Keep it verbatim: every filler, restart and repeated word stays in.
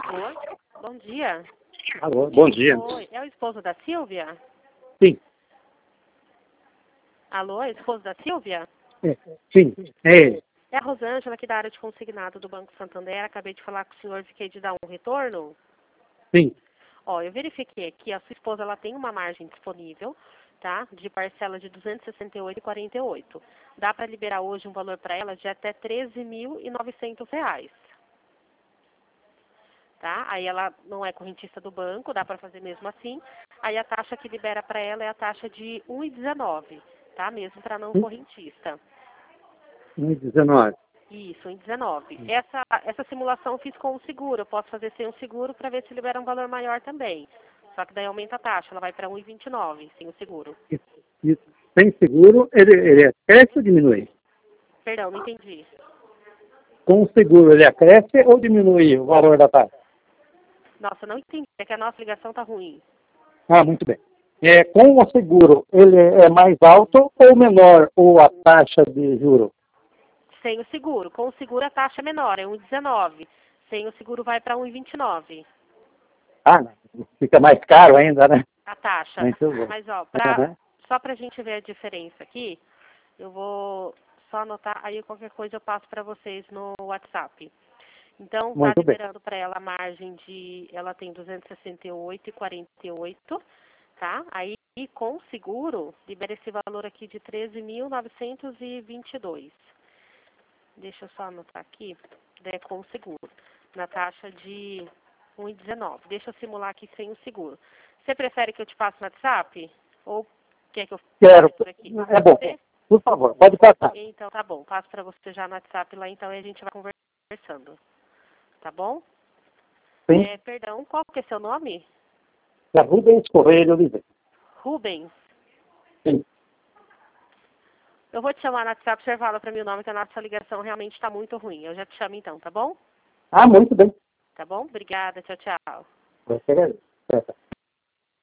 Oi, bom dia. Alô, bom dia. Oi, é o esposo da Silvia? Sim, Alô, é o esposo da Silvia? é, sim, é ele. É a Rosângela aqui da área de consignado do Banco Santander. Acabei de falar com o senhor, fiquei de dar um retorno. Sim. Ó, eu verifiquei aqui, a sua esposa ela tem uma margem disponível, tá? De parcela de duzentos e sessenta e oito reais e quarenta e oito centavos. Dá para liberar hoje um valor para ela de até treze mil e novecentos reais. Tá? Aí ela não é correntista do banco, dá para fazer mesmo assim. Aí a taxa que libera para ela é a taxa de um e dezenove, tá? Mesmo para não correntista. um e dezenove. Isso, um e dezenove. Essa, essa simulação eu fiz com o seguro. Eu posso fazer sem o seguro para ver se libera um valor maior também. Só que daí aumenta a taxa, ela vai para um e vinte e nove sem o seguro. Isso, isso. Sem seguro, ele, ele acresce ou diminui? Perdão, não entendi. Com o seguro, ele acresce ou diminui o valor da taxa? Nossa, não entendi. É que a nossa ligação tá ruim. Ah, muito bem. É, com o seguro, ele é mais alto ou menor ou a taxa de juro? Sem o seguro. Com o seguro a taxa é menor, é um e dezenove. Sem o seguro vai para um e vinte e nove. Ah, fica mais caro ainda, né? A taxa. Muito bom. Mas, ó, pra, Aham. só pra gente ver a diferença aqui, eu vou só anotar, aí qualquer coisa eu passo para vocês no WhatsApp. Então, tá Muito bem. liberando para ela a margem de, ela tem duzentos e sessenta e oito reais e quarenta e oito, tá? Aí, com o seguro, libera esse valor aqui de treze mil novecentos e vinte e dois. Deixa eu só anotar aqui, é com o seguro, na taxa de um e dezenove. Deixa eu simular aqui sem o seguro. Você prefere que eu te passe no WhatsApp? Ou quer que eu Quero. passe por aqui? É bom. Você? Por favor, pode passar. Então, tá bom. Passo para você já no WhatsApp lá, então, e a gente vai conversando. Tá bom? Sim. É, perdão, qual que é seu nome? É Rubens Correia de Oliveira. Rubens. Sim. Eu vou te chamar no WhatsApp, você fala para mim o nome, que a nossa ligação realmente está muito ruim. Eu já te chamo então, tá bom? Ah, muito bem. Tá bom? Obrigada, tchau, tchau. Eu quero.